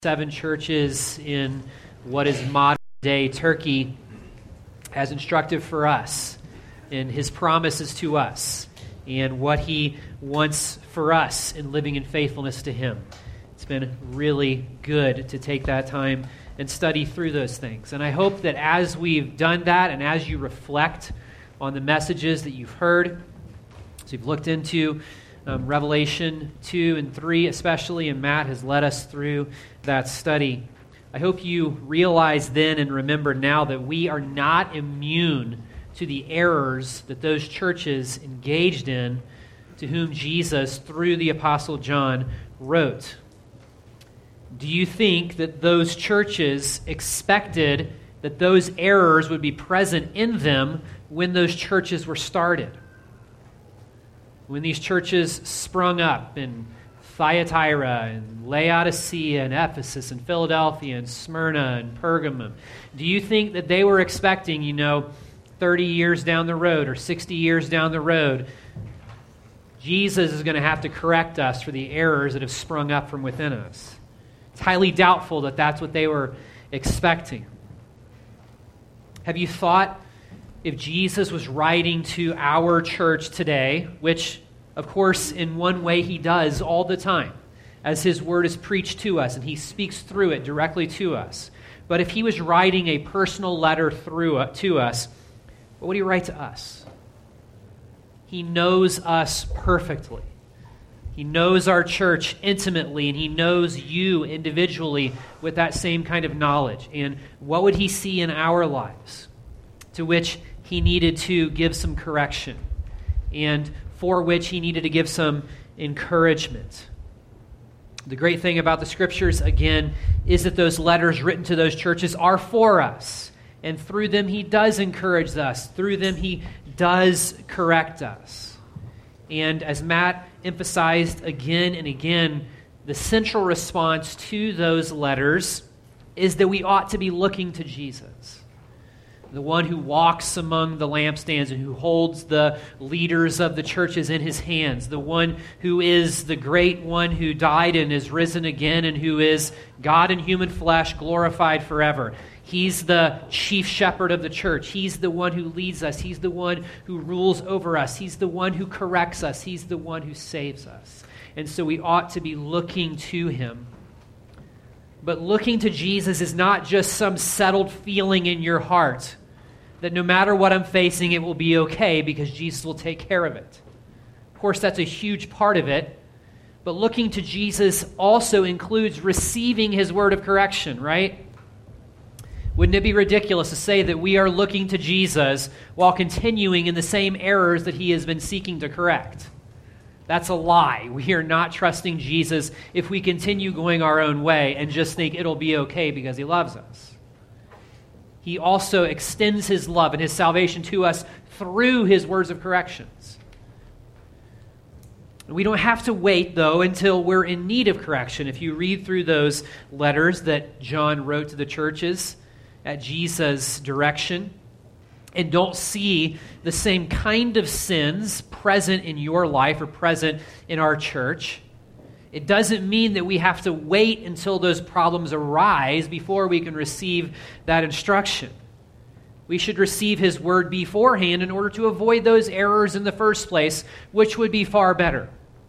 7 churches in what is modern-day Turkey as instructive for us in his promises to us and what he wants for us in living in faithfulness to him. It's been really good to take that time and study through those things. And I hope that as we've done that and as you reflect on the messages that you've heard, as you've looked into Revelation 2 and 3 especially, and Matt has led us through that study, I hope you realize then and remember now that we are not immune to the errors that those churches engaged in to whom Jesus, through the Apostle John, wrote. Do you think that those churches expected that those errors would be present in them when those churches were started? When these churches sprung up in Thyatira and Laodicea and Ephesus and Philadelphia and Smyrna and Pergamum, do you think that they were expecting, 30 years down the road or 60 years down the road, Jesus is going to have to correct us for the errors that have sprung up from within us? It's highly doubtful that that's what they were expecting. Have you thought if Jesus was writing to our church today, which, of course, in one way he does all the time, as his word is preached to us and he speaks through it directly to us, but if he was writing a personal letter to us, what would he write to us? He knows us perfectly. He knows our church intimately, and he knows you individually with that same kind of knowledge. And what would he see in our lives to which he needed to give some correction and for which he needed to give some encouragement? The great thing about the Scriptures, again, is that those letters written to those churches are for us. And through them, he does encourage us. Through them, he does correct us. And as Matt emphasized again and again, the central response to those letters is that we ought to be looking to Jesus, the one who walks among the lampstands and who holds the leaders of the churches in his hands, the one who is the great one who died and is risen again and who is God in human flesh, glorified forever. He's the chief shepherd of the church. He's the one who leads us. He's the one who rules over us. He's the one who corrects us. He's the one who saves us. And so we ought to be looking to him. But looking to Jesus is not just some settled feeling in your heart that no matter what I'm facing, it will be okay because Jesus will take care of it. Of course, that's a huge part of it. But looking to Jesus also includes receiving his word of correction, right? Wouldn't it be ridiculous to say that we are looking to Jesus while continuing in the same errors that he has been seeking to correct? That's a lie. We are not trusting Jesus if we continue going our own way and just think it'll be okay because he loves us. He also extends his love and his salvation to us through his words of corrections. We don't have to wait, though, until we're in need of correction. If you read through those letters that John wrote to the churches at Jesus' direction and don't see the same kind of sins present in your life or present in our church, it doesn't mean that we have to wait until those problems arise before we can receive that instruction. We should receive his word beforehand in order to avoid those errors in the first place, which would be far better.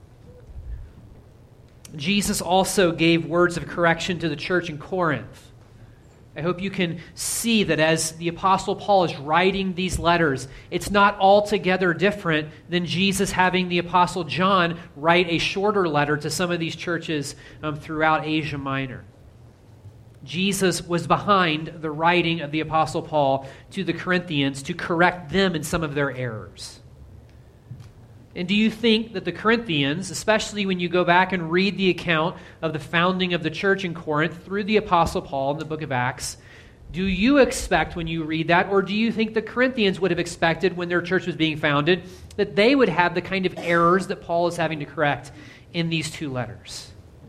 Jesus also gave words of correction to the church in Corinth. I hope you can see that as the Apostle Paul is writing these letters, it's not altogether different than Jesus having the Apostle John write a shorter letter to some of these churches throughout Asia Minor. Jesus was behind the writing of the Apostle Paul to the Corinthians to correct them in some of their errors. And do you think that the Corinthians, especially when you go back and read the account of the founding of the church in Corinth through the Apostle Paul in the book of Acts, do you expect when you read that, or do you think the Corinthians would have expected when their church was being founded that they would have the kind of errors that Paul is having to correct in these two letters?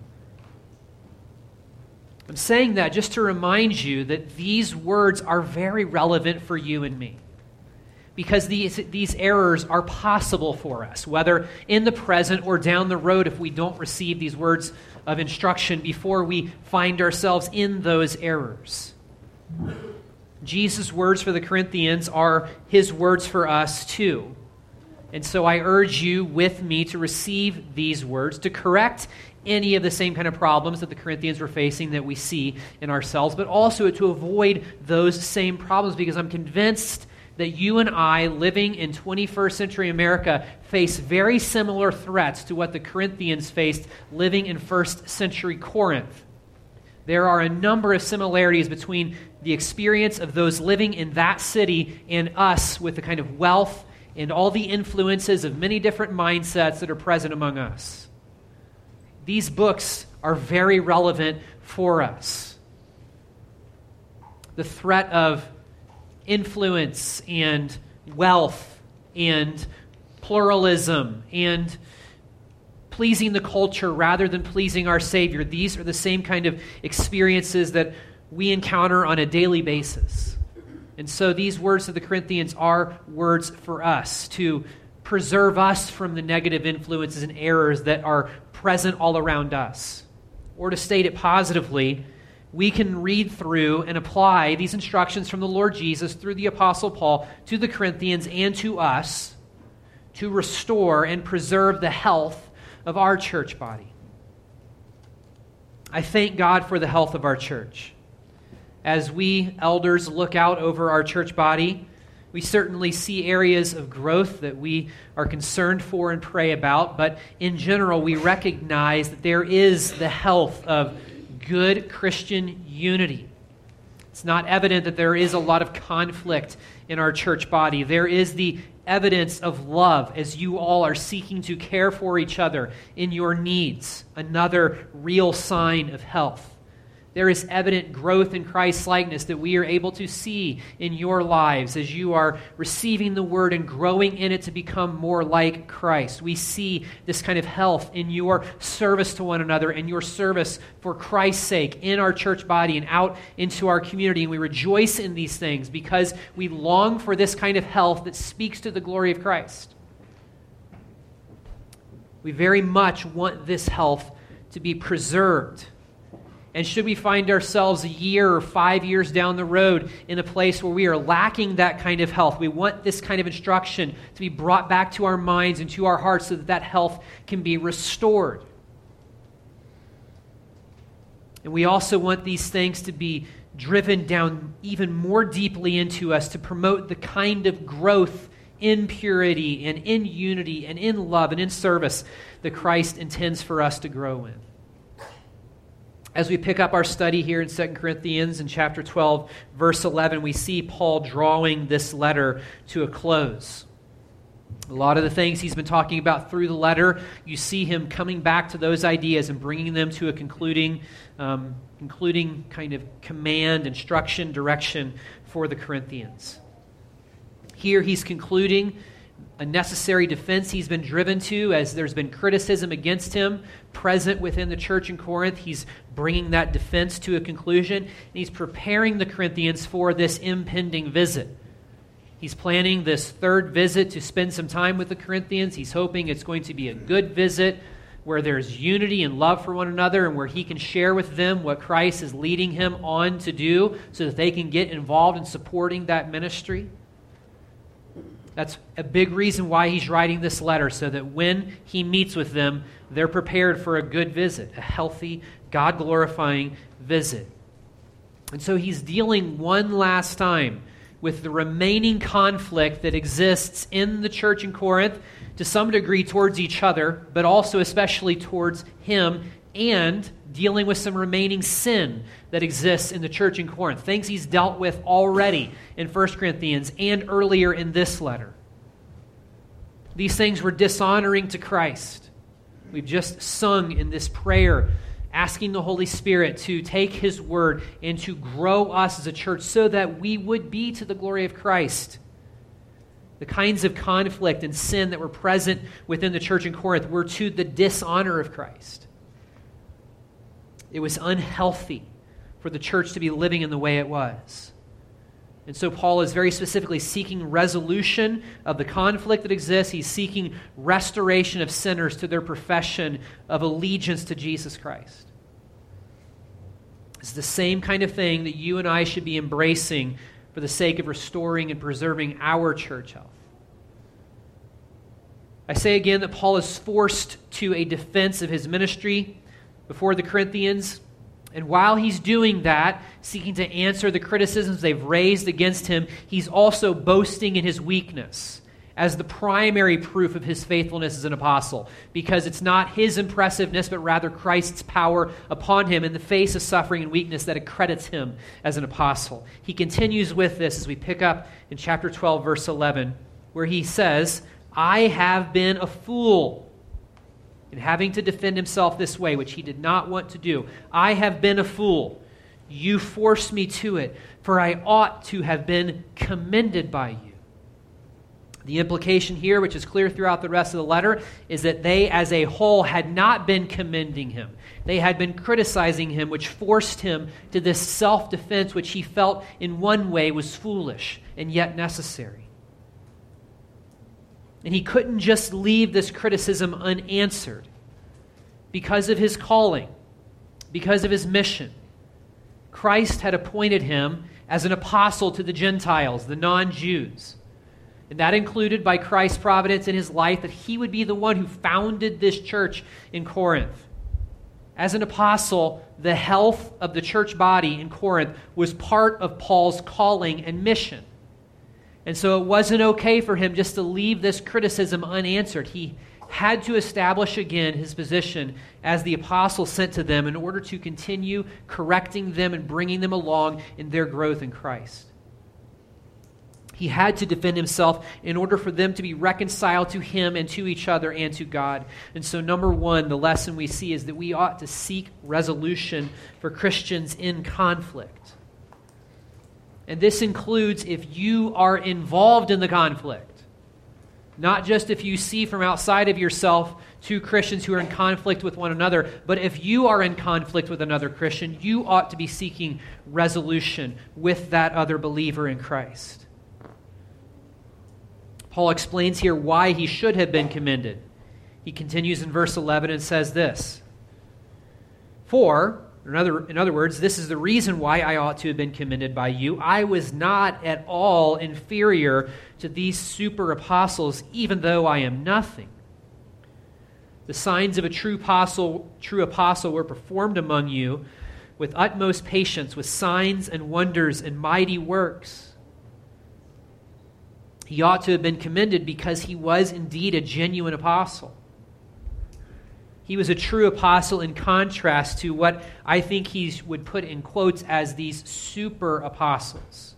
I'm saying that just to remind you that these words are very relevant for you and me. because these errors are possible for us, whether in the present or down the road if we don't receive these words of instruction before we find ourselves in those errors. Jesus' words for the Corinthians are his words for us too. And so I urge you with me to receive these words, to correct any of the same kind of problems that the Corinthians were facing that we see in ourselves, but also to avoid those same problems, because I'm convinced that you and I, living in 21st century America, face very similar threats to what the Corinthians faced living in first century Corinth. There are a number of similarities between the experience of those living in that city and us with the kind of wealth and all the influences of many different mindsets that are present among us. These books are very relevant for us. The threat of influence and wealth and pluralism and pleasing the culture rather than pleasing our Savior. These are the same kind of experiences that we encounter on a daily basis. And so these words to the Corinthians are words for us to preserve us from the negative influences and errors that are present all around us. Or to state it positively, we can read through and apply these instructions from the Lord Jesus through the Apostle Paul to the Corinthians and to us to restore and preserve the health of our church body. I thank God for the health of our church. As we elders look out over our church body, we certainly see areas of growth that we are concerned for and pray about, but in general, we recognize that there is the health of good Christian unity. It's not evident that there is a lot of conflict in our church body. There is the evidence of love as you all are seeking to care for each other in your needs, another real sign of health. There is evident growth in Christ's likeness that we are able to see in your lives as you are receiving the word and growing in it to become more like Christ. We see this kind of health in your service to one another and your service for Christ's sake in our church body and out into our community. And we rejoice in these things because we long for this kind of health that speaks to the glory of Christ. We very much want this health to be preserved. And should we find ourselves a year or 5 years down the road in a place where we are lacking that kind of health, we want this kind of instruction to be brought back to our minds and to our hearts so that that health can be restored. And we also want these things to be driven down even more deeply into us to promote the kind of growth in purity and in unity and in love and in service that Christ intends for us to grow in. As we pick up our study here in 2 Corinthians in chapter 12, verse 11, we see Paul drawing this letter to a close. A lot of the things he's been talking about through the letter, you see him coming back to those ideas and bringing them to a concluding kind of command, instruction, direction for the Corinthians. Here he's concluding a necessary defense he's been driven to as there's been criticism against him present within the church in Corinth. He's bringing that defense to a conclusion, and he's preparing the Corinthians for this impending visit. He's planning this third visit to spend some time with the Corinthians. He's hoping it's going to be a good visit where there's unity and love for one another and where he can share with them what Christ is leading him on to do so that they can get involved in supporting that ministry. That's a big reason why he's writing this letter, so that when he meets with them, they're prepared for a good visit, a healthy, God-glorifying visit. And so he's dealing one last time with the remaining conflict that exists in the church in Corinth, to some degree towards each other, but also especially towards him, and dealing with some remaining sin that exists in the church in Corinth. Things he's dealt with already in 1 Corinthians and earlier in this letter. These things were dishonoring to Christ. We've just sung in this prayer, asking the Holy Spirit to take his word and to grow us as a church so that we would be to the glory of Christ. The kinds of conflict and sin that were present within the church in Corinth were to the dishonor of Christ. It was unhealthy for the church to be living in the way it was. And so Paul is very specifically seeking resolution of the conflict that exists. He's seeking restoration of sinners to their profession of allegiance to Jesus Christ. It's the same kind of thing that you and I should be embracing for the sake of restoring and preserving our church health. I say again that Paul is forced to a defense of his ministry before the Corinthians. And while he's doing that, seeking to answer the criticisms they've raised against him, he's also boasting in his weakness as the primary proof of his faithfulness as an apostle, because it's not his impressiveness, but rather Christ's power upon him in the face of suffering and weakness that accredits him as an apostle. He continues with this as we pick up in chapter 12, verse 11, where he says, I have been a fool in having to defend himself this way, which he did not want to do. I have been a fool. You forced me to it, for I ought to have been commended by you. The implication here, which is clear throughout the rest of the letter, is that they as a whole had not been commending him. They had been criticizing him, which forced him to this self-defense, which he felt in one way was foolish and yet necessary. And he couldn't just leave this criticism unanswered because of his calling, because of his mission. Christ had appointed him as an apostle to the Gentiles, the non-Jews. And that included by Christ's providence in his life that he would be the one who founded this church in Corinth. As an apostle, the health of the church body in Corinth was part of Paul's calling and mission. And so it wasn't okay for him just to leave this criticism unanswered. He had to establish again his position as the apostle sent to them in order to continue correcting them and bringing them along in their growth in Christ. He had to defend himself in order for them to be reconciled to him and to each other and to God. And so number one, the lesson we see is that we ought to seek resolution for Christians in conflict. And this includes if you are involved in the conflict, not just if you see from outside of yourself two Christians who are in conflict with one another, but if you are in conflict with another Christian, you ought to be seeking resolution with that other believer in Christ. Paul explains here why he should have been commended. He continues in verse 11 and says this, in other words, this is the reason why I ought to have been commended by you. I was not at all inferior to these super apostles, even though I am nothing. The signs of a true apostle were performed among you with utmost patience, with signs and wonders and mighty works. He ought to have been commended because he was indeed a genuine apostle. He was a true apostle in contrast to what I think he would put in quotes as these super apostles.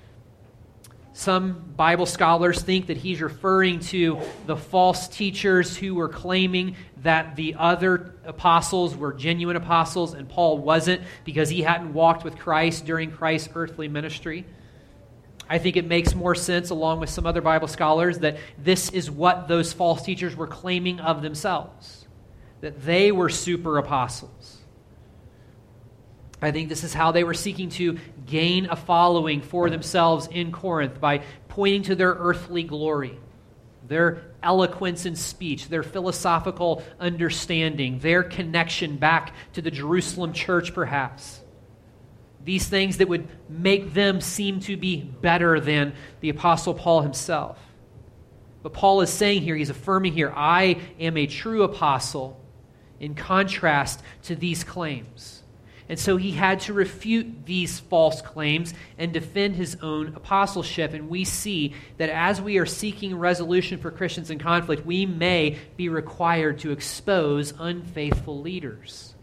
Some Bible scholars think that he's referring to the false teachers who were claiming that the other apostles were genuine apostles and Paul wasn't because he hadn't walked with Christ during Christ's earthly ministry. I think it makes more sense, along with some other Bible scholars, that this is what those false teachers were claiming of themselves. That they were super apostles. I think this is how they were seeking to gain a following for themselves in Corinth by pointing to their earthly glory, their eloquence in speech, their philosophical understanding, their connection back to the Jerusalem church perhaps. These things that would make them seem to be better than the Apostle Paul himself. But Paul is saying here, he's affirming here, I am a true apostle, in contrast to these claims. And so he had to refute these false claims and defend his own apostleship. And we see that as we are seeking resolution for Christians in conflict, we may be required to expose unfaithful leaders.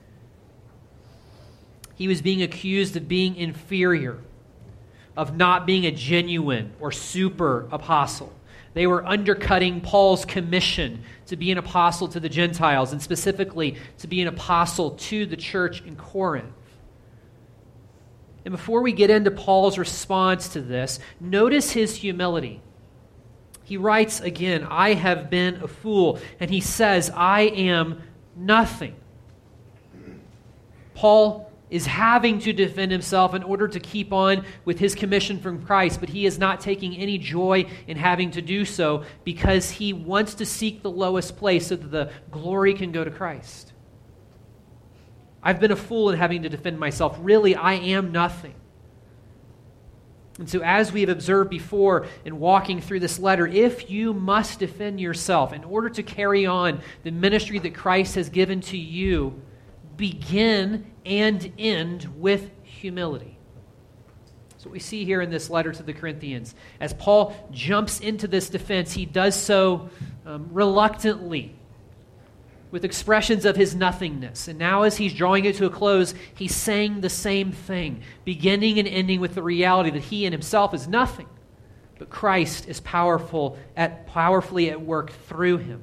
He was being accused of being inferior, of not being a genuine or super apostle. They were undercutting Paul's commission to be an apostle to the Gentiles, and specifically to be an apostle to the church in Corinth. And before we get into Paul's response to this, notice his humility. He writes again, I have been a fool, and he says, I am nothing. Paul is having to defend himself in order to keep on with his commission from Christ, but he is not taking any joy in having to do so because he wants to seek the lowest place so that the glory can go to Christ. I've been a fool in having to defend myself. Really, I am nothing. And so as we have observed before in walking through this letter, if you must defend yourself in order to carry on the ministry that Christ has given to you, begin and end with humility. That's what we see here in this letter to the Corinthians. As Paul jumps into this defense, he does so reluctantly, with expressions of his nothingness. And now as he's drawing it to a close, he's saying the same thing, beginning and ending with the reality that he in himself is nothing, but Christ is powerfully at work through him.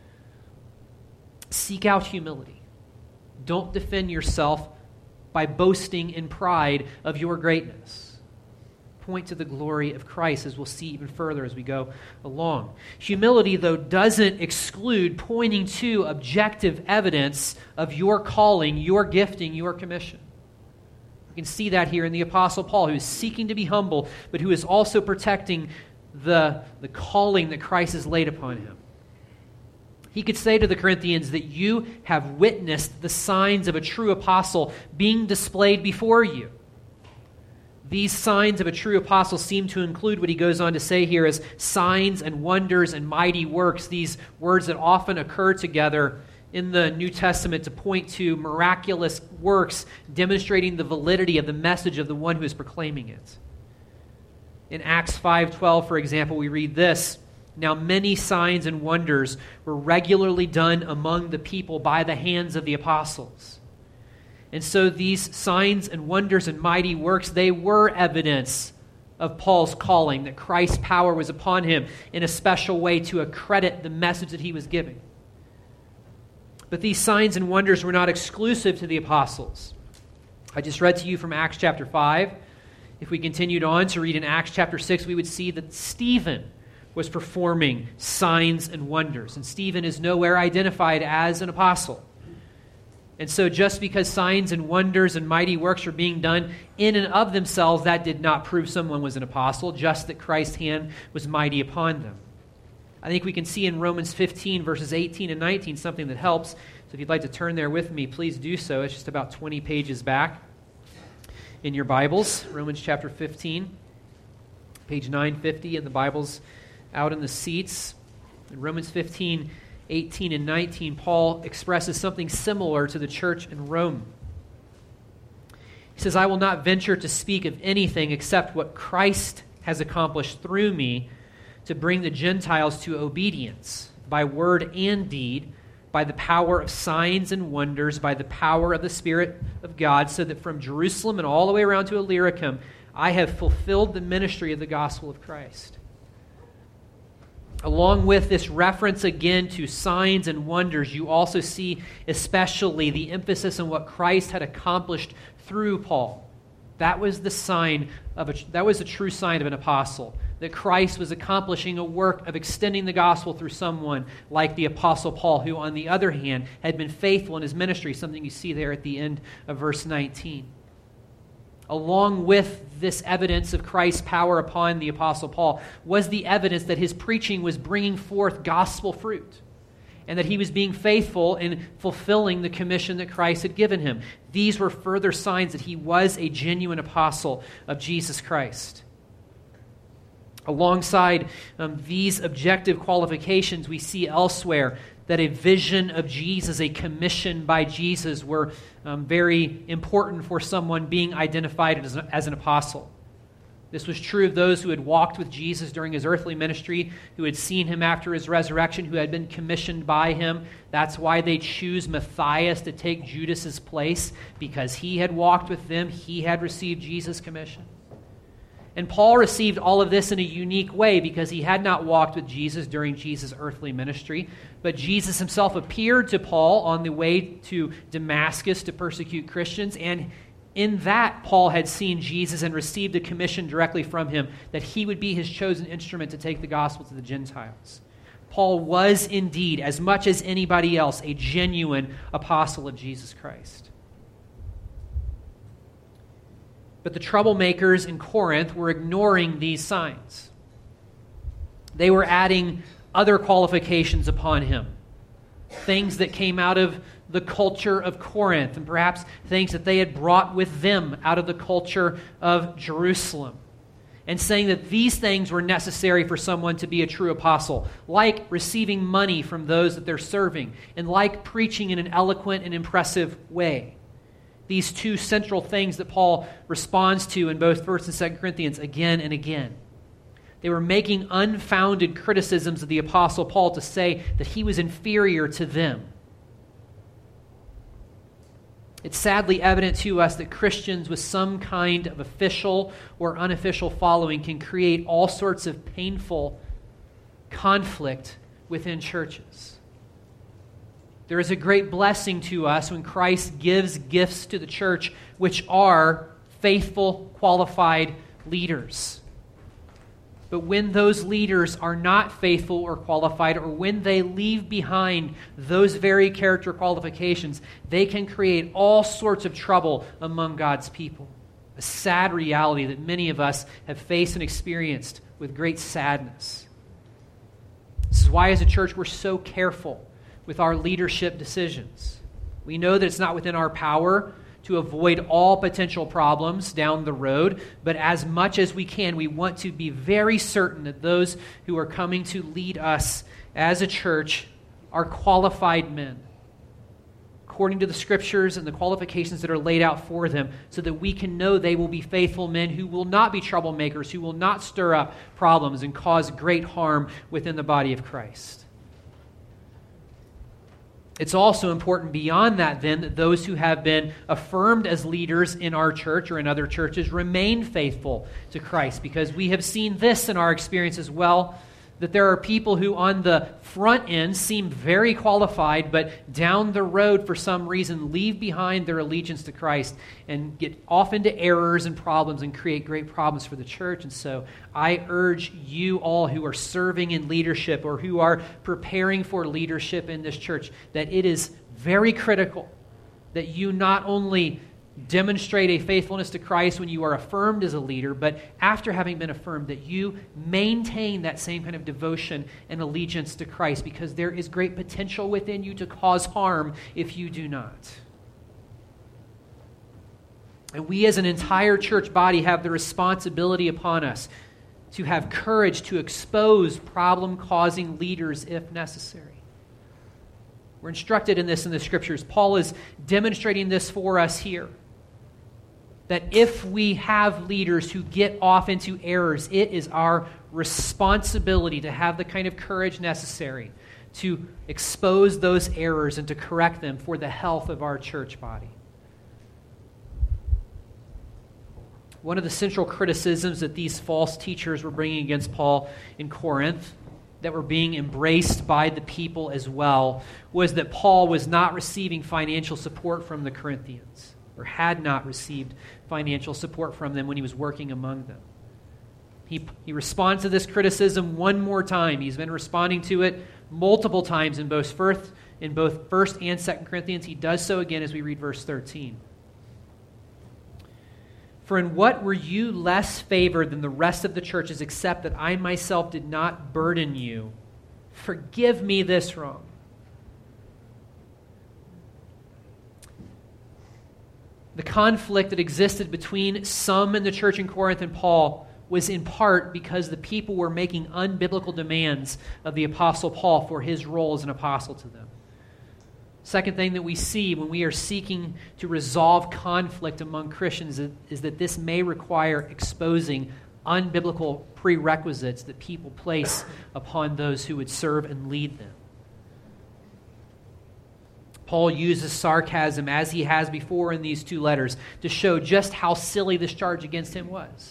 Seek out humility. Don't defend yourself by boasting in pride of your greatness. Point to the glory of Christ, as we'll see even further as we go along. Humility, though, doesn't exclude pointing to objective evidence of your calling, your gifting, your commission. You can see that here in the Apostle Paul, who is seeking to be humble, but who is also protecting the calling that Christ has laid upon him. He could say to the Corinthians that you have witnessed the signs of a true apostle being displayed before you. These signs of a true apostle seem to include what he goes on to say here as signs and wonders and mighty works, these words that often occur together in the New Testament to point to miraculous works demonstrating the validity of the message of the one who is proclaiming it. In Acts 5:12, for example, we read this: "Now many signs and wonders were regularly done among the people by the hands of the apostles." And so these signs and wonders and mighty works, they were evidence of Paul's calling, that Christ's power was upon him in a special way to accredit the message that he was giving. But these signs and wonders were not exclusive to the apostles. I just read to you from Acts chapter 5. If we continued on to read in Acts chapter 6, we would see that Stephen was performing signs and wonders. And Stephen is nowhere identified as an apostle. And so just because signs and wonders and mighty works were being done in and of themselves, that did not prove someone was an apostle, just that Christ's hand was mighty upon them. I think we can see in Romans 15, verses 18 and 19, something that helps. So if you'd like to turn there with me, please do so. It's just about 20 pages back in your Bibles. Romans chapter 15, page 950 in the Bibles out in the seats. In Romans 15, 18 and 19, Paul expresses something similar to the church in Rome. He says, "I will not venture to speak of anything except what Christ has accomplished through me to bring the Gentiles to obedience by word and deed, by the power of signs and wonders, by the power of the Spirit of God, so that from Jerusalem and all the way around to Illyricum, I have fulfilled the ministry of the gospel of Christ." Along with this reference again to signs and wonders, you also see especially the emphasis on what Christ had accomplished through Paul. That was the true sign of an apostle, that Christ was accomplishing a work of extending the gospel through someone like the Apostle Paul, who on the other hand had been faithful in his ministry, something you see there at the end of verse 19. Along with this evidence of Christ's power upon the Apostle Paul was the evidence that his preaching was bringing forth gospel fruit and that he was being faithful in fulfilling the commission that Christ had given him. These were further signs that he was a genuine apostle of Jesus Christ. Alongside these objective qualifications, we see elsewhere that a vision of Jesus, a commission by Jesus, were very important for someone being identified as an apostle. This was true of those who had walked with Jesus during his earthly ministry, who had seen him after his resurrection, who had been commissioned by him. That's why they choose Matthias to take Judas's place, because he had walked with them, he had received Jesus' commission. And Paul received all of this in a unique way because he had not walked with Jesus during Jesus' earthly ministry, but Jesus himself appeared to Paul on the way to Damascus to persecute Christians, and in that Paul had seen Jesus and received a commission directly from him that he would be his chosen instrument to take the gospel to the Gentiles. Paul was indeed, as much as anybody else, a genuine apostle of Jesus Christ. But the troublemakers in Corinth were ignoring these signs. They were adding other qualifications upon him, things that came out of the culture of Corinth, and perhaps things that they had brought with them out of the culture of Jerusalem, and saying that these things were necessary for someone to be a true apostle, like receiving money from those that they're serving, and like preaching in an eloquent and impressive way. These two central things that Paul responds to in both 1 and 2 Corinthians again and again. They were making unfounded criticisms of the Apostle Paul to say that he was inferior to them. It's sadly evident to us that Christians with some kind of official or unofficial following can create all sorts of painful conflict within churches. There is a great blessing to us when Christ gives gifts to the church which are faithful, qualified leaders. But when those leaders are not faithful or qualified, or when they leave behind those very character qualifications, they can create all sorts of trouble among God's people. A sad reality that many of us have faced and experienced with great sadness. This is why as a church we're so careful with our leadership decisions. We know that it's not within our power to avoid all potential problems down the road, but as much as we can, we want to be very certain that those who are coming to lead us as a church are qualified men, according to the Scriptures and the qualifications that are laid out for them, so that we can know they will be faithful men who will not be troublemakers, who will not stir up problems and cause great harm within the body of Christ. It's also important beyond that, then, that those who have been affirmed as leaders in our church or in other churches remain faithful to Christ, because we have seen this in our experience as well, that there are people who on the front end seem very qualified, but down the road for some reason leave behind their allegiance to Christ and get off into errors and problems and create great problems for the church. And so I urge you all who are serving in leadership or who are preparing for leadership in this church that it is very critical that you not only demonstrate a faithfulness to Christ when you are affirmed as a leader, but after having been affirmed, that you maintain that same kind of devotion and allegiance to Christ, because there is great potential within you to cause harm if you do not. And we as an entire church body have the responsibility upon us to have courage to expose problem-causing leaders if necessary. We're instructed in this in the Scriptures. Paul is demonstrating this for us here. That if we have leaders who get off into errors, it is our responsibility to have the kind of courage necessary to expose those errors and to correct them for the health of our church body. One of the central criticisms that these false teachers were bringing against Paul in Corinth, that were being embraced by the people as well, was that Paul was not receiving financial support from the Corinthians, or had not received financial support from them when he was working among them. He responds to this criticism one more time. He's been responding to it multiple times in both 1st and 2nd Corinthians. He does so again as we read verse 13. For in what were you less favored than the rest of the churches, except that I myself did not burden you? Forgive me this wrong. The conflict that existed between some in the church in Corinth and Paul was in part because the people were making unbiblical demands of the Apostle Paul for his role as an apostle to them. Second thing that we see when we are seeking to resolve conflict among Christians is that this may require exposing unbiblical prerequisites that people place upon those who would serve and lead them. Paul uses sarcasm, as he has before in these two letters, to show just how silly this charge against him was.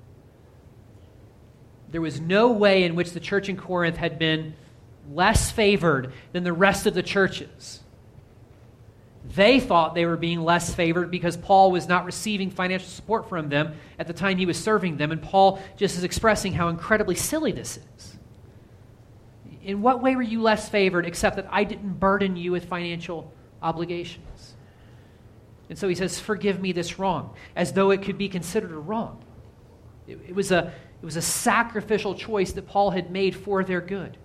There was no way in which the church in Corinth had been less favored than the rest of the churches. They thought they were being less favored because Paul was not receiving financial support from them at the time he was serving them, and Paul just is expressing how incredibly silly this is. In what way were you less favored except that I didn't burden you with financial obligations? And so he says, forgive me this wrong, as though it could be considered a wrong. It was a sacrificial choice that Paul had made for their good.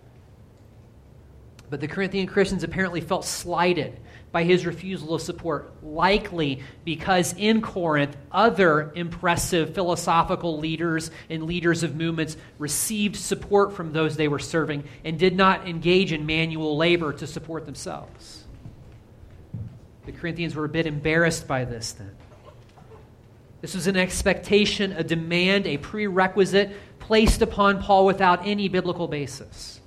But the Corinthian Christians apparently felt slighted by his refusal to support, likely because in Corinth, other impressive philosophical leaders and leaders of movements received support from those they were serving and did not engage in manual labor to support themselves. The Corinthians were a bit embarrassed by this then. This was an expectation, a demand, a prerequisite placed upon Paul without any biblical basis.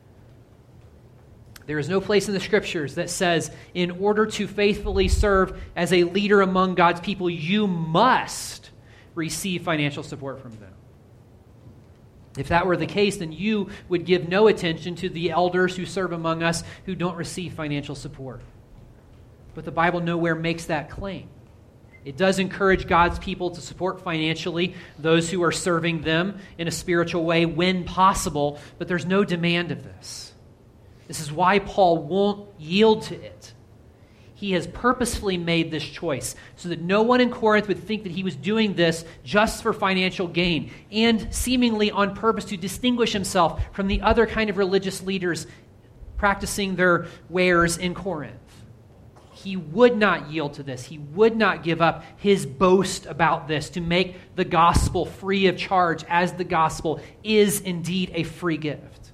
There is no place in the Scriptures that says, in order to faithfully serve as a leader among God's people, you must receive financial support from them. If that were the case, then you would give no attention to the elders who serve among us who don't receive financial support. But the Bible nowhere makes that claim. It does encourage God's people to support financially those who are serving them in a spiritual way when possible, but there's no demand of this. This is why Paul won't yield to it. He has purposefully made this choice so that no one in Corinth would think that he was doing this just for financial gain and seemingly on purpose to distinguish himself from the other kind of religious leaders practicing their wares in Corinth. He would not yield to this. He would not give up his boast about this to make the gospel free of charge, as the gospel is indeed a free gift.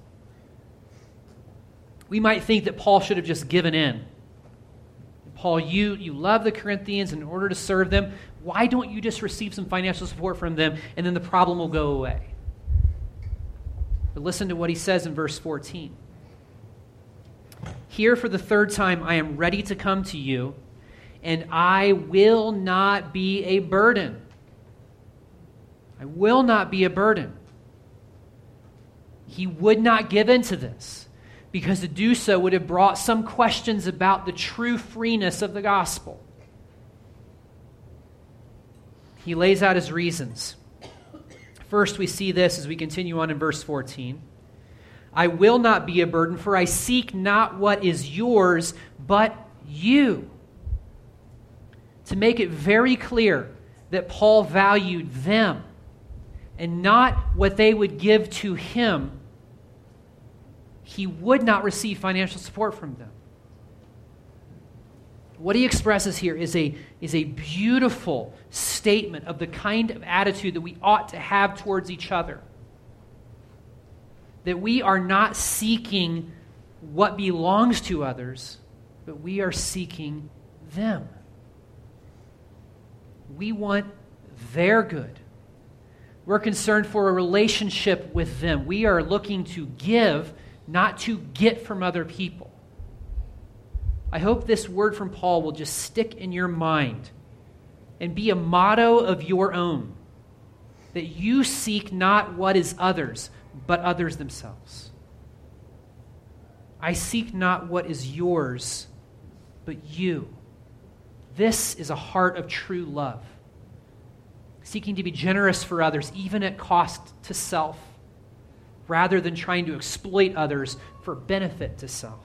We might think that Paul should have just given in. Paul, you love the Corinthians, and in order to serve them, why don't you just receive some financial support from them, and then the problem will go away? But listen to what he says in verse 14. Here for the third time I am ready to come to you, and I will not be a burden. I will not be a burden. He would not give in to this, because to do so would have brought some questions about the true freeness of the gospel. He lays out his reasons. First, we see this as we continue on in verse 14. I will not be a burden, for I seek not what is yours, but you. To make it very clear that Paul valued them and not what they would give to him, he would not receive financial support from them. What he expresses here is a beautiful statement of the kind of attitude that we ought to have towards each other. That we are not seeking what belongs to others, but we are seeking them. We want their good. We're concerned for a relationship with them. We are looking to give, not to get from other people. I hope this word from Paul will just stick in your mind and be a motto of your own, that you seek not what is others, but others themselves. I seek not what is yours, but you. This is a heart of true love, seeking to be generous for others, even at cost to self, rather than trying to exploit others for benefit to self.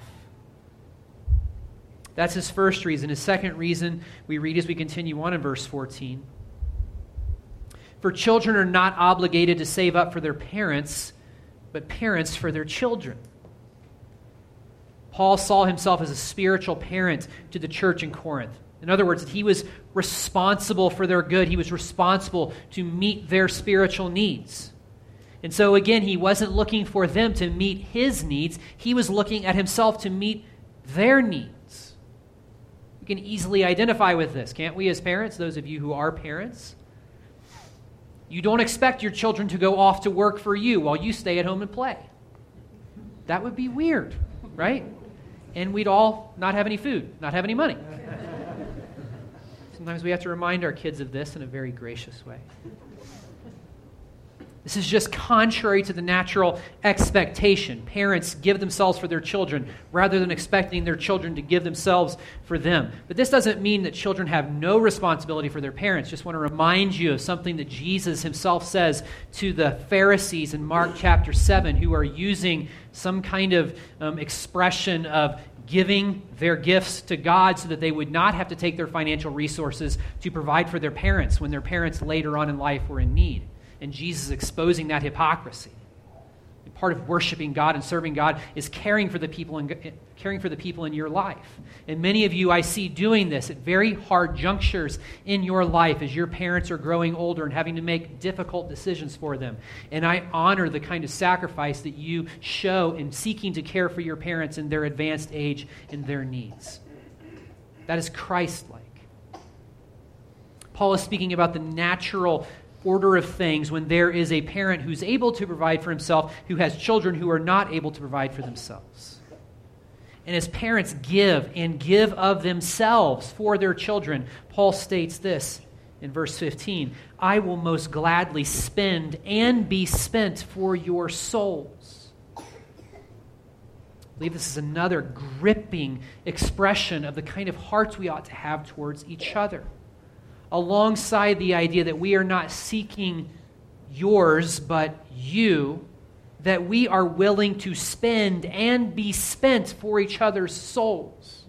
That's his first reason. His second reason we read as we continue on in verse 14. For children are not obligated to save up for their parents, but parents for their children. Paul saw himself as a spiritual parent to the church in Corinth. In other words, he was responsible for their good. He was responsible to meet their spiritual needs. And so again, he wasn't looking for them to meet his needs. He was looking at himself to meet their needs. We can easily identify with this, can't we, as parents, those of you who are parents? You don't expect your children to go off to work for you while you stay at home and play. That would be weird, right? And we'd all not have any food, not have any money. Sometimes we have to remind our kids of this in a very gracious way. This is just contrary to the natural expectation. Parents give themselves for their children rather than expecting their children to give themselves for them. But this doesn't mean that children have no responsibility for their parents. Just want to remind you of something that Jesus himself says to the Pharisees in Mark chapter 7, who are using some kind of expression of giving their gifts to God so that they would not have to take their financial resources to provide for their parents when their parents later on in life were in need. And Jesus is exposing that hypocrisy. And part of worshiping God and serving God is caring for the people in your life. And many of you I see doing this at very hard junctures in your life as your parents are growing older and having to make difficult decisions for them. And I honor the kind of sacrifice that you show in seeking to care for your parents in their advanced age and their needs. That is Christ-like. Paul is speaking about the natural order of things when there is a parent who's able to provide for himself, who has children who are not able to provide for themselves. And as parents give and give of themselves for their children, Paul states this in verse 15, I will most gladly spend and be spent for your souls. I believe this is another gripping expression of the kind of hearts we ought to have towards each other. Alongside the idea that we are not seeking yours, but you, that we are willing to spend and be spent for each other's souls.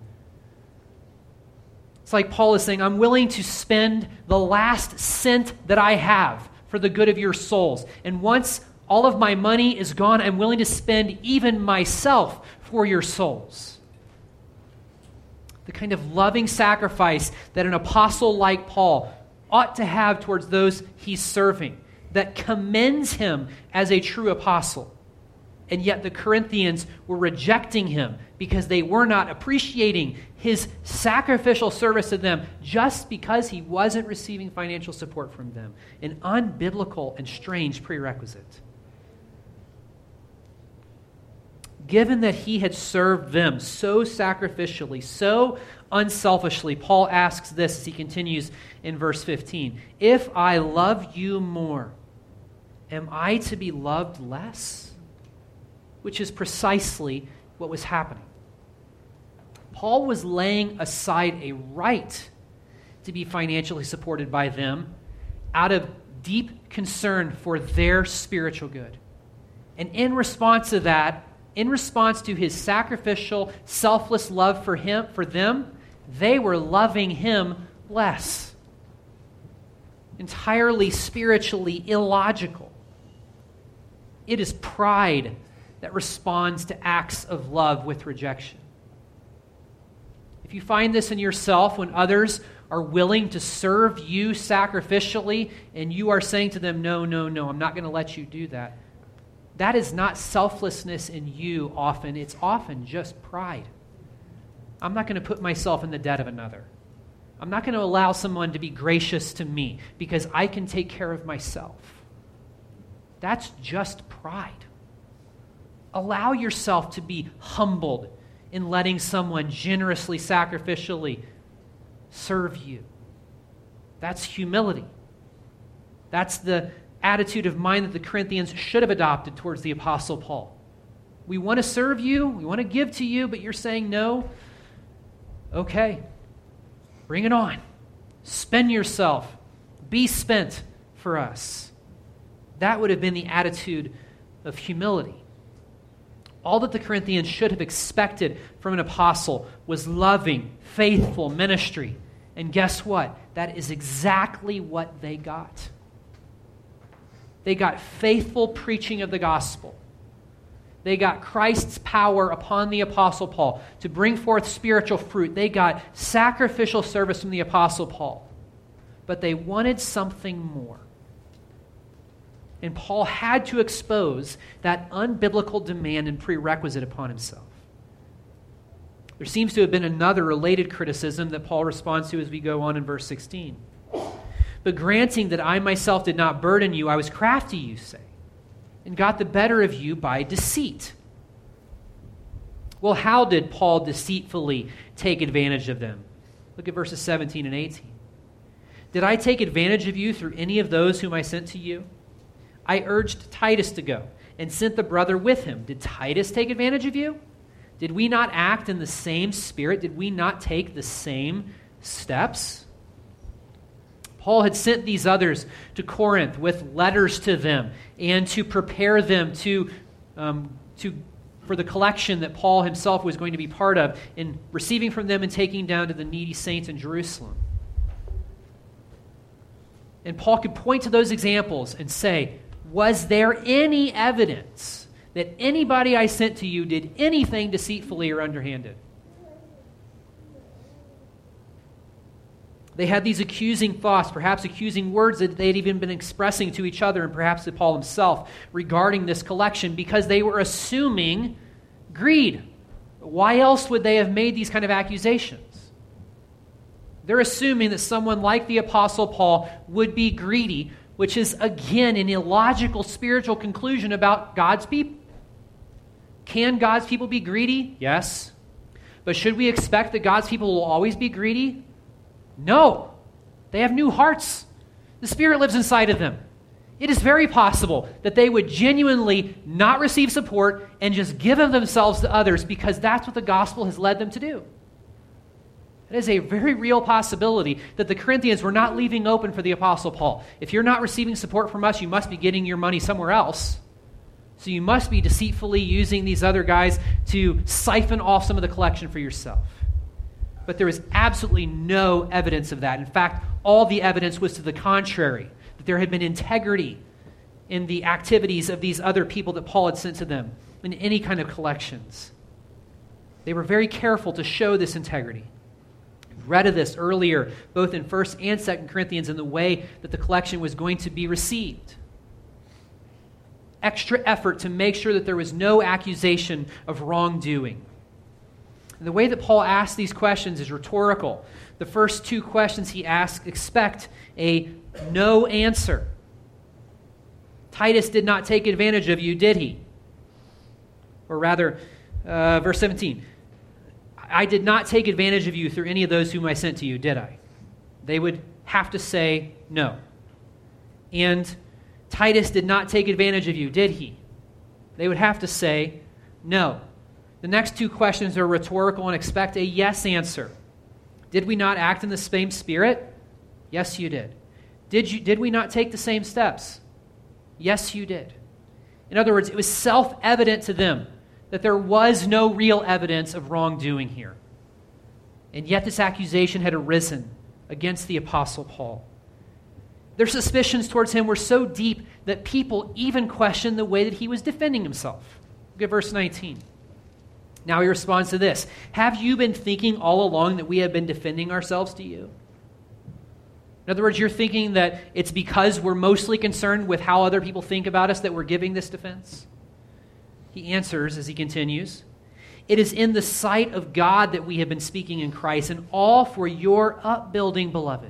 It's like Paul is saying, I'm willing to spend the last cent that I have for the good of your souls. And once all of my money is gone, I'm willing to spend even myself for your souls. The kind of loving sacrifice that an apostle like Paul ought to have towards those he's serving, that commends him as a true apostle. And yet the Corinthians were rejecting him because they were not appreciating his sacrificial service to them just because he wasn't receiving financial support from them. An unbiblical and strange prerequisite. Given that he had served them so sacrificially, so unselfishly, Paul asks this as he continues in verse 15. If I love you more, am I to be loved less? Which is precisely what was happening. Paul was laying aside a right to be financially supported by them out of deep concern for their spiritual good. And in response to that, in response to his sacrificial, selfless love for them, they were loving him less. Entirely spiritually illogical. It is pride that responds to acts of love with rejection. If you find this in yourself when others are willing to serve you sacrificially and you are saying to them, no, I'm not going to let you do that, that is not selflessness in you often. It's often just pride. I'm not going to put myself in the debt of another. I'm not going to allow someone to be gracious to me because I can take care of myself. That's just pride. Allow yourself to be humbled in letting someone generously, sacrificially serve you. That's humility. That's the attitude of mind that the Corinthians should have adopted towards the Apostle Paul. We want to serve you, we want to give to you, but you're saying no? Okay, bring it on. Spend yourself. Be spent for us. That would have been the attitude of humility. All that the Corinthians should have expected from an apostle was loving, faithful ministry. And guess what? That is exactly what they got. They got faithful preaching of the gospel. They got Christ's power upon the Apostle Paul to bring forth spiritual fruit. They got sacrificial service from the Apostle Paul. But they wanted something more. And Paul had to expose that unbiblical demand and prerequisite upon himself. There seems to have been another related criticism that Paul responds to as we go on in verse 16. But granting that I myself did not burden you, I was crafty, you say, and got the better of you by deceit. Well, how did Paul deceitfully take advantage of them? Look at verses 17 and 18. Did I take advantage of you through any of those whom I sent to you? I urged Titus to go and sent the brother with him. Did Titus take advantage of you? Did we not act in the same spirit? Did we not take the same steps? Paul had sent these others to Corinth with letters to them and to prepare them to for the collection that Paul himself was going to be part of in receiving from them and taking down to the needy saints in Jerusalem. And Paul could point to those examples and say, was there any evidence that anybody I sent to you did anything deceitfully or underhanded? They had these accusing thoughts, perhaps accusing words that they'd even been expressing to each other and perhaps to Paul himself regarding this collection because they were assuming greed. Why else would they have made these kind of accusations? They're assuming that someone like the Apostle Paul would be greedy, which is, again, an illogical spiritual conclusion about God's people. Can God's people be greedy? Yes. But should we expect that God's people will always be greedy? No. They have new hearts. The Spirit lives inside of them. It is very possible that they would genuinely not receive support and just give of themselves to others because that's what the gospel has led them to do. It is a very real possibility that the Corinthians were not leaving open for the Apostle Paul. If you're not receiving support from us, you must be getting your money somewhere else. So you must be deceitfully using these other guys to siphon off some of the collection for yourself. But there is absolutely no evidence of that. In fact, all the evidence was to the contrary, that there had been integrity in the activities of these other people that Paul had sent to them in any kind of collections. They were very careful to show this integrity. We've read of this earlier, both in 1 and 2 Corinthians, in the way that the collection was going to be received. Extra effort to make sure that there was no accusation of wrongdoing. And the way that Paul asks these questions is rhetorical. The first two questions he asks expect a no answer. Titus did not take advantage of you, did he? Or rather, verse 17, I did not take advantage of you through any of those whom I sent to you, did I? They would have to say no. And Titus did not take advantage of you, did he? They would have to say no. The next two questions are rhetorical and expect a yes answer. Did we not act in the same spirit? Yes, you did. Did we not take the same steps? Yes, you did. In other words, it was self-evident to them that there was no real evidence of wrongdoing here. And yet this accusation had arisen against the Apostle Paul. Their suspicions towards him were so deep that people even questioned the way that he was defending himself. Look at verse 19. Now he responds to this. Have you been thinking all along that we have been defending ourselves to you? In other words, you're thinking that it's because we're mostly concerned with how other people think about us that we're giving this defense? He answers as he continues, it is in the sight of God that we have been speaking in Christ, and all for your upbuilding, beloved.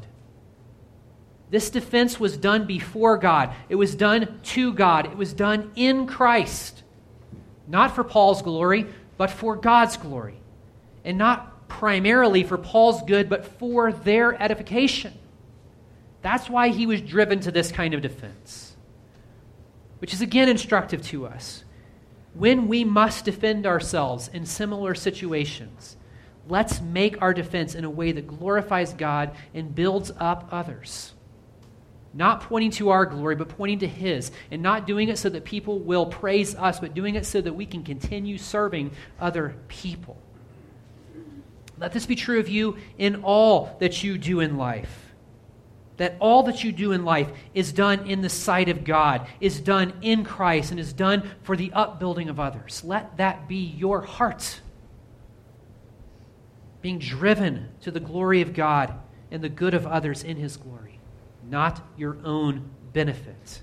This defense was done before God. It was done to God. It was done in Christ. Not for Paul's glory, but for God's glory. And not primarily for Paul's good, but for their edification. That's why he was driven to this kind of defense. Which is again instructive to us. When we must defend ourselves in similar situations, let's make our defense in a way that glorifies God and builds up others. Not pointing to our glory, but pointing to His. And not doing it so that people will praise us, but doing it so that we can continue serving other people. Let this be true of you in all that you do in life. That all that you do in life is done in the sight of God, is done in Christ, and is done for the upbuilding of others. Let that be your heart. Being driven to the glory of God and the good of others in His glory, not your own benefit.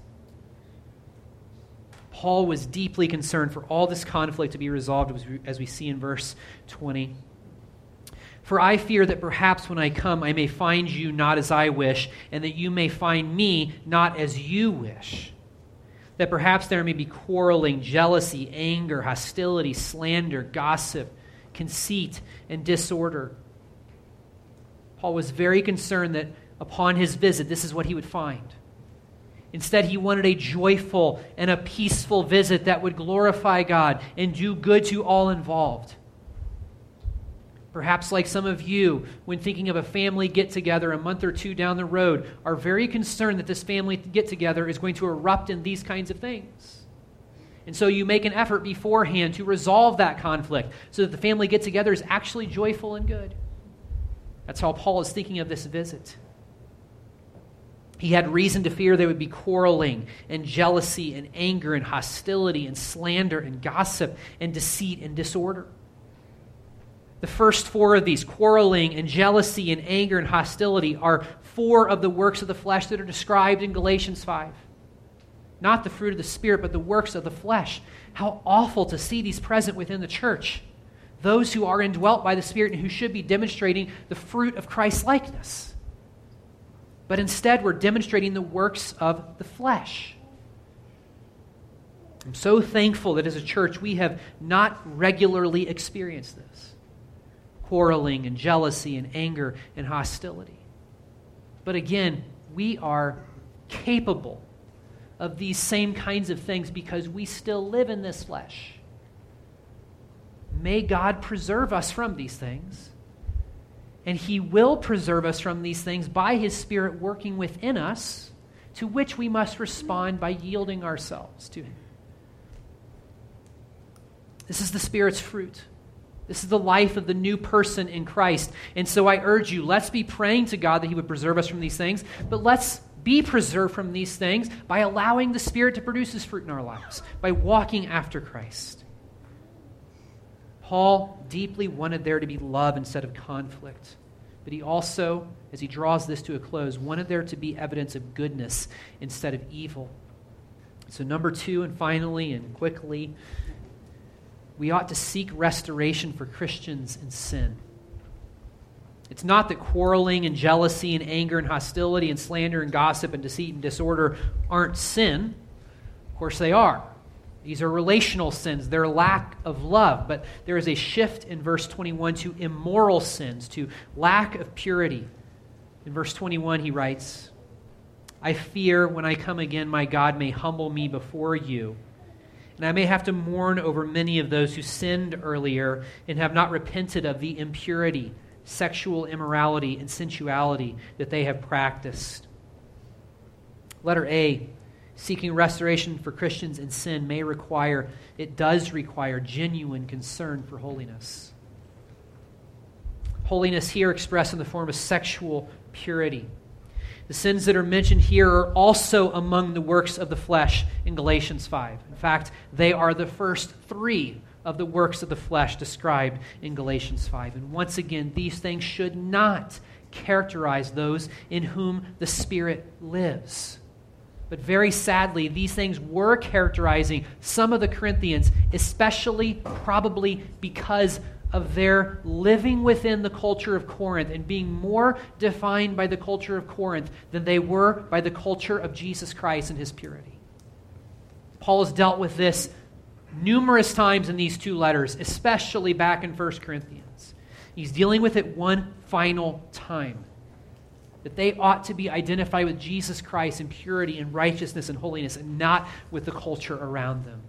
Paul was deeply concerned for all this conflict to be resolved, as we see in verse 20. For I fear that perhaps when I come, I may find you not as I wish, and that you may find me not as you wish. That perhaps there may be quarreling, jealousy, anger, hostility, slander, gossip, conceit, and disorder. Paul was very concerned that upon his visit, this is what he would find. Instead, he wanted a joyful and a peaceful visit that would glorify God and do good to all involved. Perhaps like some of you, when thinking of a family get-together a month or two down the road, are very concerned that this family get-together is going to erupt in these kinds of things. And so you make an effort beforehand to resolve that conflict so that the family get-together is actually joyful and good. That's how Paul is thinking of this visit. He had reason to fear there would be quarreling and jealousy and anger and hostility and slander and gossip and deceit and disorder. The first four of these, quarreling and jealousy and anger and hostility, are four of the works of the flesh that are described in Galatians 5. Not the fruit of the Spirit, but the works of the flesh. How awful to see these present within the church. Those who are indwelt by the Spirit and who should be demonstrating the fruit of Christ's likeness. But instead, we're demonstrating the works of the flesh. I'm so thankful that as a church, we have not regularly experienced this. Quarreling and jealousy and anger and hostility. But again, we are capable of these same kinds of things because we still live in this flesh. May God preserve us from these things. And He will preserve us from these things by His Spirit working within us, to which we must respond by yielding ourselves to Him. This is the Spirit's fruit. This is the life of the new person in Christ. And so I urge you, let's be praying to God that He would preserve us from these things, but let's be preserved from these things by allowing the Spirit to produce His fruit in our lives, by walking after Christ. Paul deeply wanted there to be love instead of conflict. But he also, as he draws this to a close, wanted there to be evidence of goodness instead of evil. So number 2, and finally and quickly, we ought to seek restoration for Christians in sin. It's not that quarreling and jealousy and anger and hostility and slander and gossip and deceit and disorder aren't sin. Of course they are. These are relational sins. They're lack of love. But there is a shift in verse 21 to immoral sins, to lack of purity. In verse 21 he writes, I fear when I come again, my God may humble me before you, and I may have to mourn over many of those who sinned earlier and have not repented of the impurity, sexual immorality, and sensuality that they have practiced. Letter A, seeking restoration for Christians in sin does require genuine concern for holiness. Holiness here expressed in the form of sexual purity. The sins that are mentioned here are also among the works of the flesh in Galatians 5. In fact, they are the first 3 of the works of the flesh described in Galatians 5. And once again, these things should not characterize those in whom the Spirit lives. But very sadly, these things were characterizing some of the Corinthians, especially probably because of their living within the culture of Corinth and being more defined by the culture of Corinth than they were by the culture of Jesus Christ and His purity. Paul has dealt with this numerous times in these 2 letters, especially back in 1 Corinthians. He's dealing with it one final time. That they ought to be identified with Jesus Christ in purity and righteousness and holiness and not with the culture around them.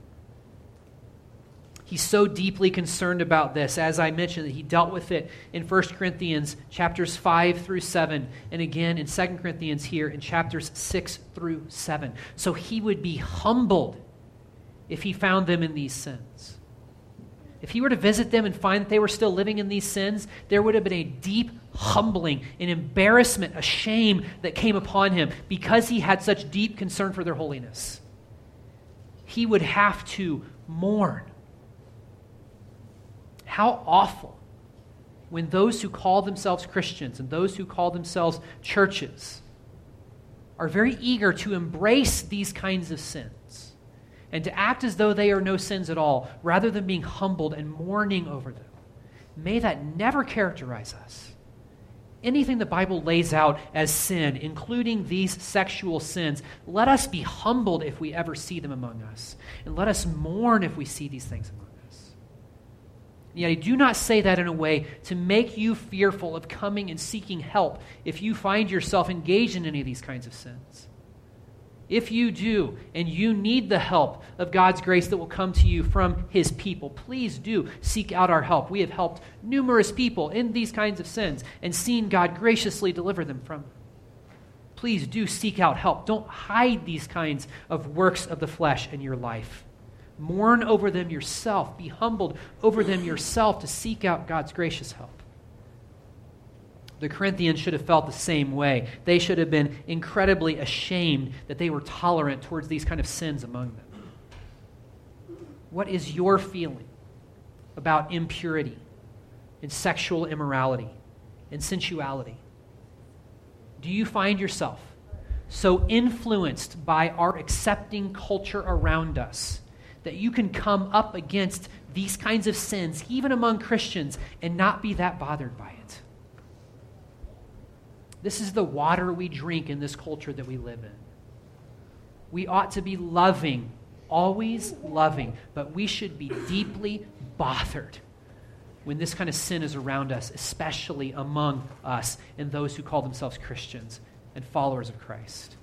He's so deeply concerned about this, as I mentioned, that he dealt with it in 1 Corinthians chapters 5 through 7, and again in 2 Corinthians here in chapters 6 through 7. So he would be humbled if he found them in these sins. If he were to visit them and find that they were still living in these sins, there would have been a deep humbling, an embarrassment, a shame that came upon him because he had such deep concern for their holiness. He would have to mourn. How awful when those who call themselves Christians and those who call themselves churches are very eager to embrace these kinds of sins and to act as though they are no sins at all, rather than being humbled and mourning over them. May that never characterize us. Anything the Bible lays out as sin, including these sexual sins, let us be humbled if we ever see them among us, and let us mourn if we see these things among us. And yet I do not say that in a way to make you fearful of coming and seeking help if you find yourself engaged in any of these kinds of sins. If you do, and you need the help of God's grace that will come to you from His people, please do seek out our help. We have helped numerous people in these kinds of sins and seen God graciously deliver them from them. Please do seek out help. Don't hide these kinds of works of the flesh in your life, Mourn over them yourself. Be humbled over them yourself to seek out God's gracious help. The Corinthians should have felt the same way. They should have been incredibly ashamed that they were tolerant towards these kind of sins among them. What is your feeling about impurity and sexual immorality and sensuality? Do you find yourself so influenced by our accepting culture around us that you can come up against these kinds of sins, even among Christians, and not be that bothered by it? This is the water we drink in this culture that we live in. We ought to be loving, always loving, but we should be deeply bothered when this kind of sin is around us, especially among us and those who call themselves Christians and followers of Christ.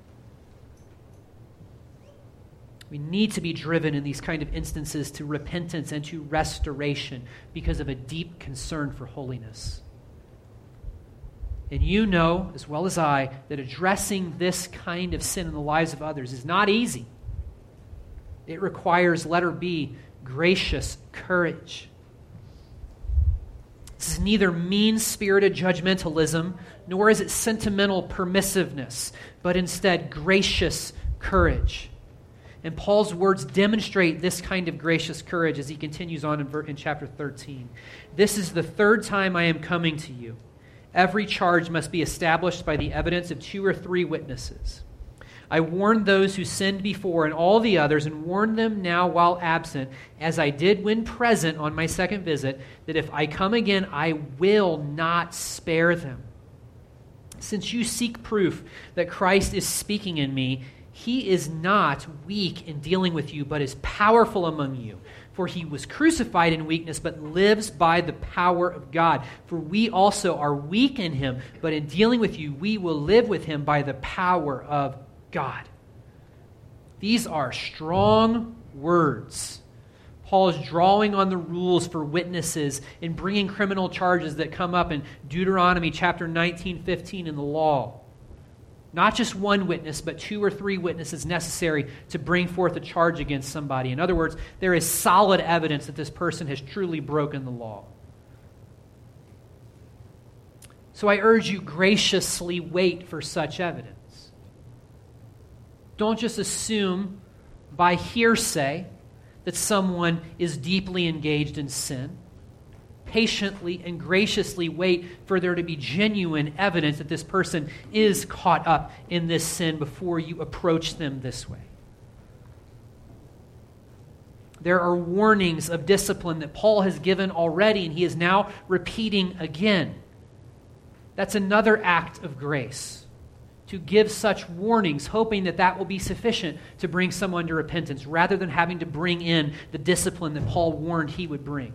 We need to be driven in these kind of instances to repentance and to restoration because of a deep concern for holiness. And you know, as well as I, that addressing this kind of sin in the lives of others is not easy. It requires, letter B, gracious courage. This is neither mean-spirited judgmentalism, nor is it sentimental permissiveness, but instead gracious courage. And Paul's words demonstrate this kind of gracious courage as he continues on in chapter 13. This is the third time I am coming to you. Every charge must be established by the evidence of 2 or 3 witnesses. I warned those who sinned before and all the others, and warned them now while absent, as I did when present on my second visit, that if I come again, I will not spare them. Since you seek proof that Christ is speaking in me, he is not weak in dealing with you, but is powerful among you. For he was crucified in weakness, but lives by the power of God. For we also are weak in him, but in dealing with you, we will live with him by the power of God. These are strong words. Paul is drawing on the rules for witnesses in bringing criminal charges that come up in Deuteronomy chapter 19:15 in the law. Not just one witness, but 2 or 3 witnesses necessary to bring forth a charge against somebody. In other words, there is solid evidence that this person has truly broken the law. So I urge you, graciously wait for such evidence. Don't just assume by hearsay that someone is deeply engaged in sin. Patiently and graciously wait for there to be genuine evidence that this person is caught up in this sin before you approach them this way. There are warnings of discipline that Paul has given already, and he is now repeating again. That's another act of grace, to give such warnings, hoping that that will be sufficient to bring someone to repentance, rather than having to bring in the discipline that Paul warned he would bring.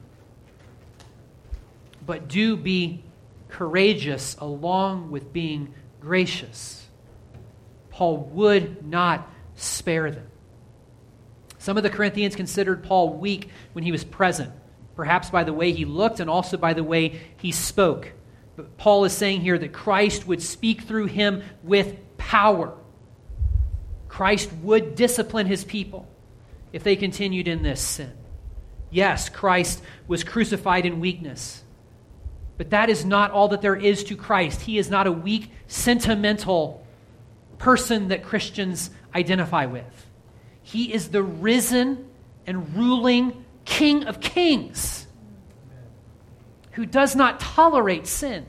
But do be courageous along with being gracious. Paul would not spare them. Some of the Corinthians considered Paul weak when he was present, perhaps by the way he looked and also by the way he spoke. But Paul is saying here that Christ would speak through him with power. Christ would discipline his people if they continued in this sin. Yes, Christ was crucified in weakness. But that is not all that there is to Christ. He is not a weak, sentimental person that Christians identify with. He is the risen and ruling King of Kings who does not tolerate sin.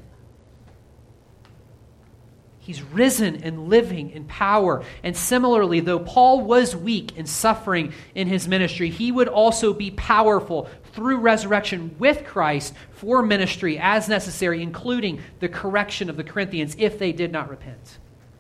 He's risen and living in power. And similarly, though Paul was weak and suffering in his ministry, he would also be powerful through resurrection with Christ for ministry as necessary, including the correction of the Corinthians if they did not repent.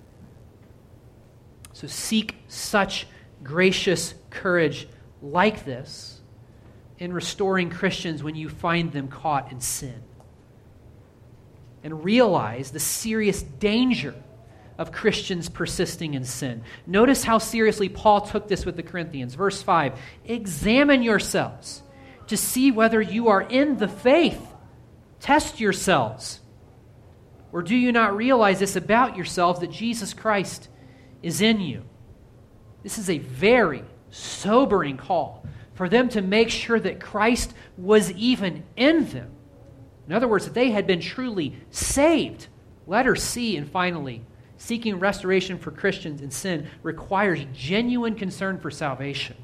So seek such gracious courage like this in restoring Christians when you find them caught in sin. And realize the serious danger of Christians persisting in sin. Notice how seriously Paul took this with the Corinthians. Verse 5, examine yourselves to see whether you are in the faith. Test yourselves. Or do you not realize this about yourselves, that Jesus Christ is in you? This is a very sobering call for them to make sure that Christ was even in them. In other words, that they had been truly saved. Letter C, and finally, seeking restoration for Christians in sin requires genuine concern for salvation.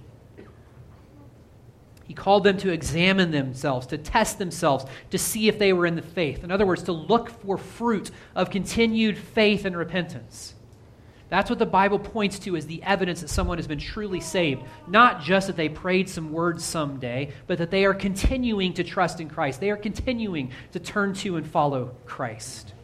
He called them to examine themselves, to test themselves, to see if they were in the faith. In other words, to look for fruit of continued faith and repentance. That's what the Bible points to as the evidence that someone has been truly saved. Not just that they prayed some words someday, but that they are continuing to trust in Christ. They are continuing to turn to and follow Christ.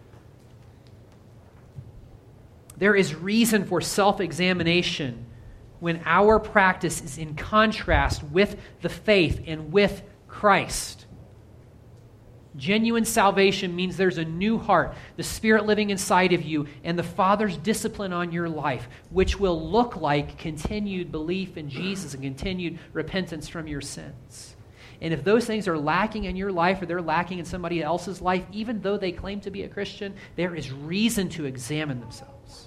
There is reason for self-examination when our practice is in contrast with the faith and with Christ. Genuine salvation means there's a new heart, the Spirit living inside of you, and the Father's discipline on your life, which will look like continued belief in Jesus and continued repentance from your sins. And if those things are lacking in your life or they're lacking in somebody else's life, even though they claim to be a Christian, there is reason to examine themselves.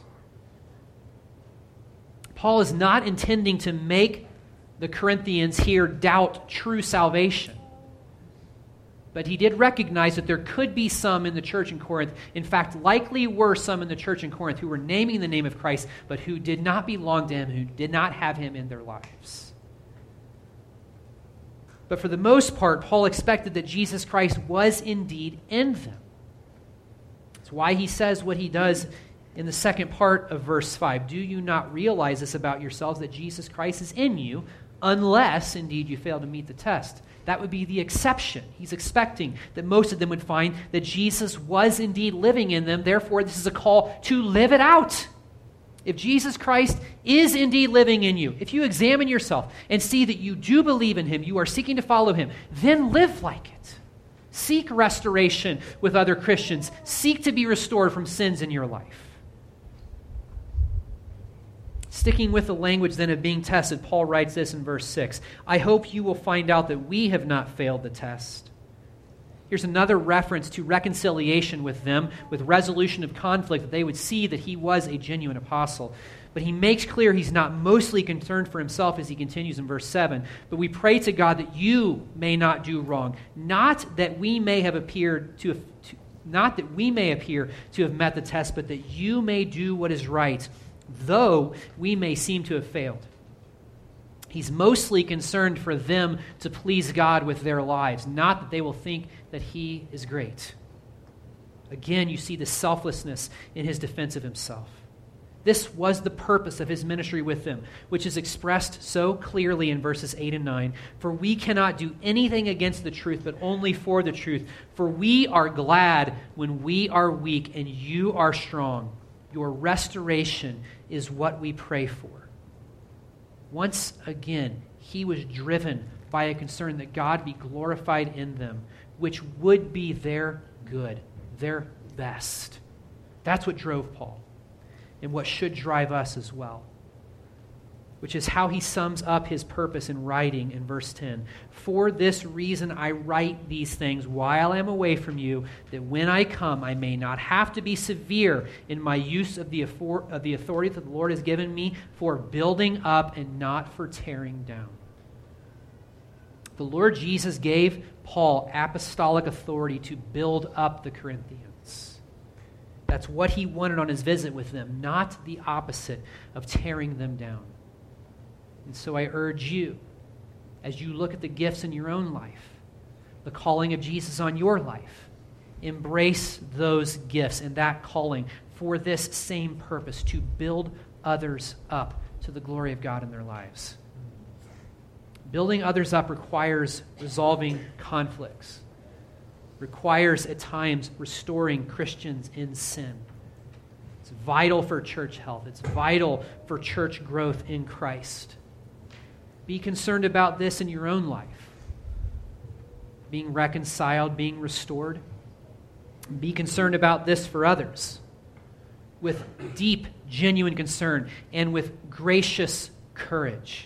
Paul is not intending to make the Corinthians here doubt true salvation. But he did recognize that there could be some in the church in Corinth, in fact, likely were some in the church in Corinth who were naming the name of Christ, but who did not belong to him, who did not have him in their lives. But for the most part, Paul expected that Jesus Christ was indeed in them. That's why he says what he does in the second part of verse 5. Do you not realize this about yourselves, that Jesus Christ is in you, unless indeed you fail to meet the test? That would be the exception. He's expecting that most of them would find that Jesus was indeed living in them. Therefore, this is a call to live it out. If Jesus Christ is indeed living in you, if you examine yourself and see that you do believe in him, you are seeking to follow him, then live like it. Seek restoration with other Christians. Seek to be restored from sins in your life. Sticking with the language then of being tested, Paul writes this in verse 6. I hope you will find out that we have not failed the test. Here's another reference to reconciliation with them, with resolution of conflict, that they would see that he was a genuine apostle. But he makes clear he's not mostly concerned for himself as he continues in verse 7. But we pray to God that you may not do wrong, not that we may appear to have met the test, but that you may do what is right, though we may seem to have failed. He's mostly concerned for them to please God with their lives, not that they will think that he is great. Again, you see the selflessness in his defense of himself. This was the purpose of his ministry with them, which is expressed so clearly in verses 8 and 9. For we cannot do anything against the truth, but only for the truth. For we are glad when we are weak and you are strong. Your restoration is what we pray for. Once again, he was driven by a concern that God be glorified in them, which would be their good, their best. That's what drove Paul, and what should drive us as well, which is how he sums up his purpose in writing in verse 10. For this reason I write these things while I am away from you, that when I come I may not have to be severe in my use of the authority that the Lord has given me for building up and not for tearing down. The Lord Jesus gave Paul apostolic authority to build up the Corinthians. That's what he wanted on his visit with them, not the opposite of tearing them down. And so I urge you, as you look at the gifts in your own life, the calling of Jesus on your life, embrace those gifts and that calling for this same purpose, to build others up to the glory of God in their lives. Building others up requires resolving conflicts, requires at times restoring Christians in sin. It's vital for church health. It's vital for church growth in Christ. Be concerned about this in your own life. Being reconciled, being restored. Be concerned about this for others with deep, genuine concern and with gracious courage.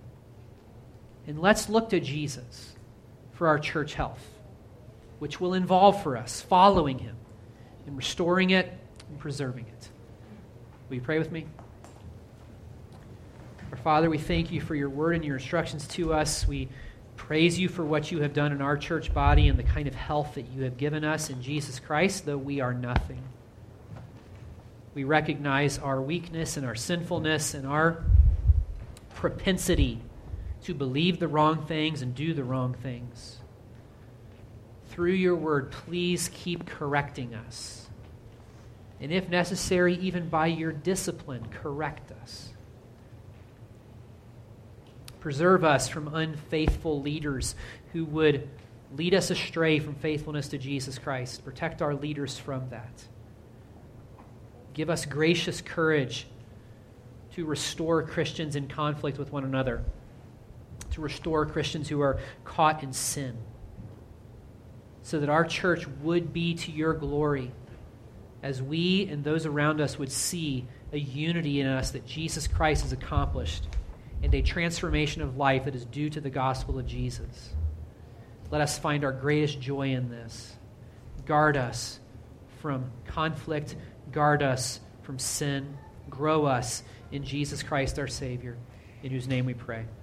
And let's look to Jesus for our church health, which will involve for us following him and restoring it and preserving it. Will you pray with me? Our Father, we thank you for your word and your instructions to us. We praise you for what you have done in our church body and the kind of health that you have given us in Jesus Christ, though we are nothing. We recognize our weakness and our sinfulness and our propensity to believe the wrong things and do the wrong things. Through your word, please keep correcting us. And if necessary, even by your discipline, correct us. Preserve us from unfaithful leaders who would lead us astray from faithfulness to Jesus Christ. Protect our leaders from that. Give us gracious courage to restore Christians in conflict with one another, to restore Christians who are caught in sin, so that our church would be to your glory, as we and those around us would see a unity in us that Jesus Christ has accomplished and a transformation of life that is due to the gospel of Jesus. Let us find our greatest joy in this. Guard us from conflict. Guard us from sin. Grow us in Jesus Christ our Savior, in whose name we pray.